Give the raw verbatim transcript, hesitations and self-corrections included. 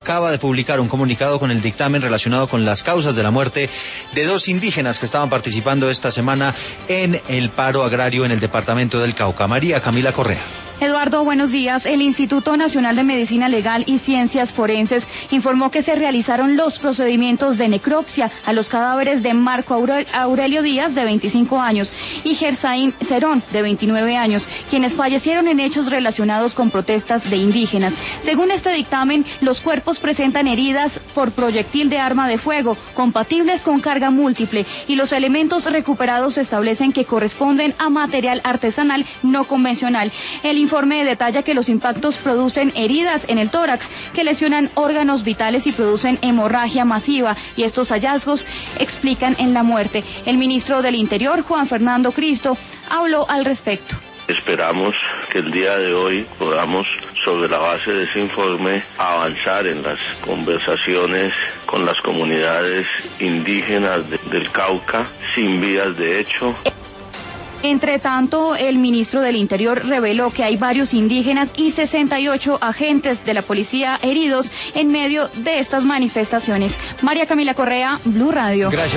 acaba de publicar un comunicado con el dictamen relacionado con las causas de la muerte de dos indígenas que estaban participando esta semana en el paro agrario en el departamento del Cauca. María Camila Correa. Eduardo, buenos días. El Instituto Nacional de Medicina Legal y Ciencias Forenses informó que se realizaron los procedimientos de necropsia a los cadáveres de Marco Aurelio Díaz, de veinticinco años, y Gersaín Cerón, de veintinueve años, quienes fallecieron en hechos relacionados con protestas de indígenas. Según este dictamen, los cuerpos presentan heridas por proyectil de arma de fuego, compatibles con carga múltiple, y los elementos recuperados establecen que corresponden a material artesanal no convencional. El informe detalla que los impactos producen heridas en el tórax que lesionan órganos vitales y producen hemorragia masiva, y estos hallazgos explican en la muerte. El ministro del Interior, Juan Fernando Cristo, habló al respecto. Esperamos que el día de hoy podamos, sobre la base de ese informe, avanzar en las conversaciones con las comunidades indígenas de, del Cauca, sin vías de hecho. Entre tanto, el ministro del Interior reveló que hay varios indígenas y sesenta y ocho agentes de la policía heridos en medio de estas manifestaciones. María Camila Correa, Blue Radio. Gracias.